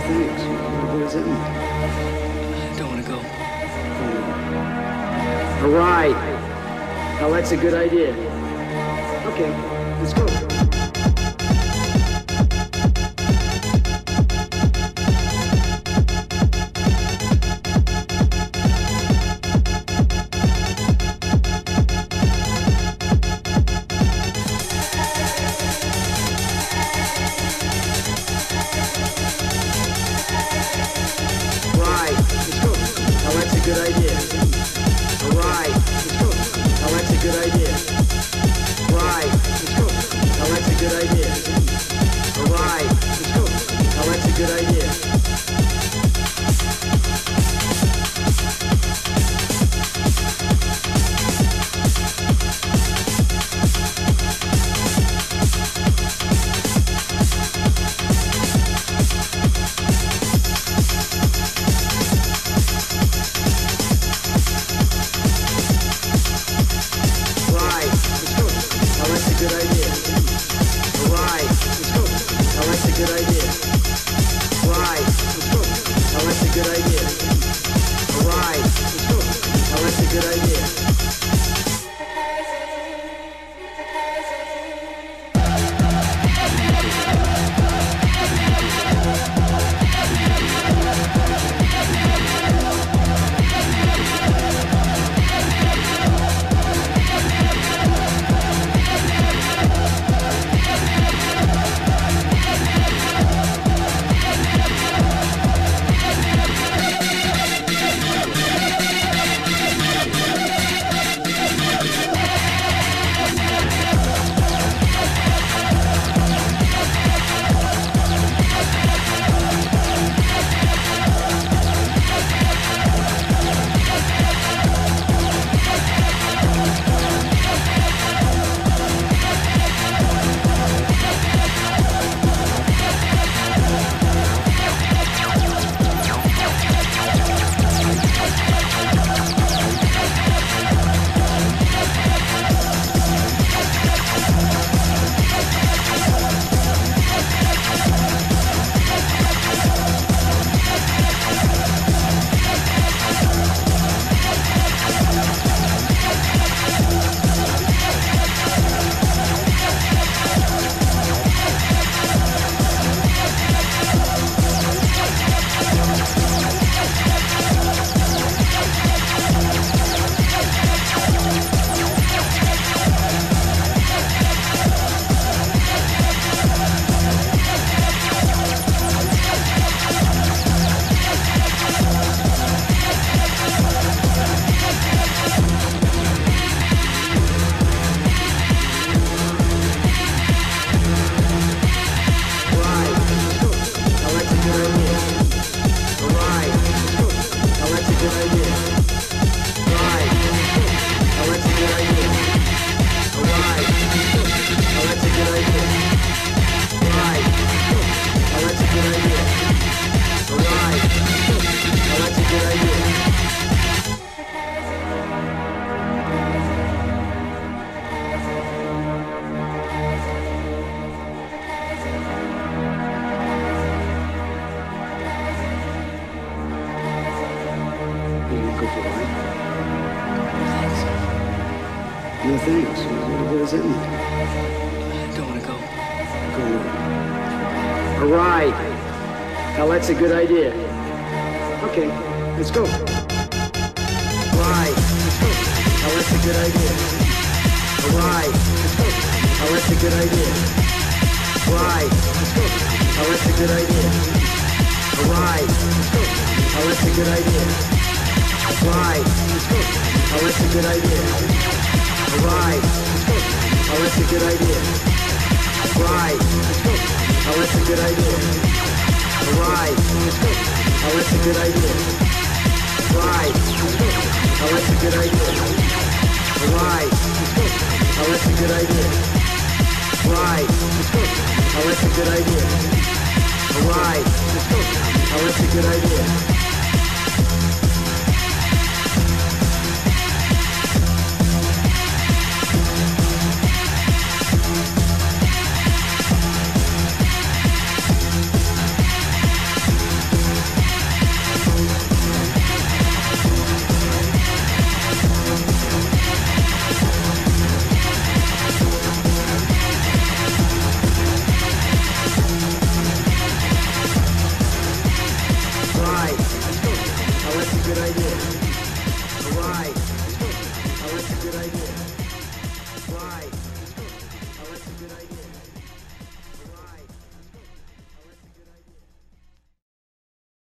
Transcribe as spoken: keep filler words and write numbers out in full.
thanks. What does that mean? I don't want to go. All right. Now that's a good idea. Okay, let's go. No thanks. What does that mean? I don't want to go. Go on. All right. Now that's a good idea. Okay, let's go. All right. Now that's a good idea. All right. Now that's a good idea. All right. Now that's a good idea. All right. Now that's a good idea. All right. Now that's a good idea. All right. Now that's a good idea. All right. Now that's a good idea. All right. Now that's a good idea. All right. Now that's a good idea. All right. Now that's a good idea. All right. Now that's a good idea. All right. Now that's a good idea. idea. All right. Let's go. Now that's a good idea.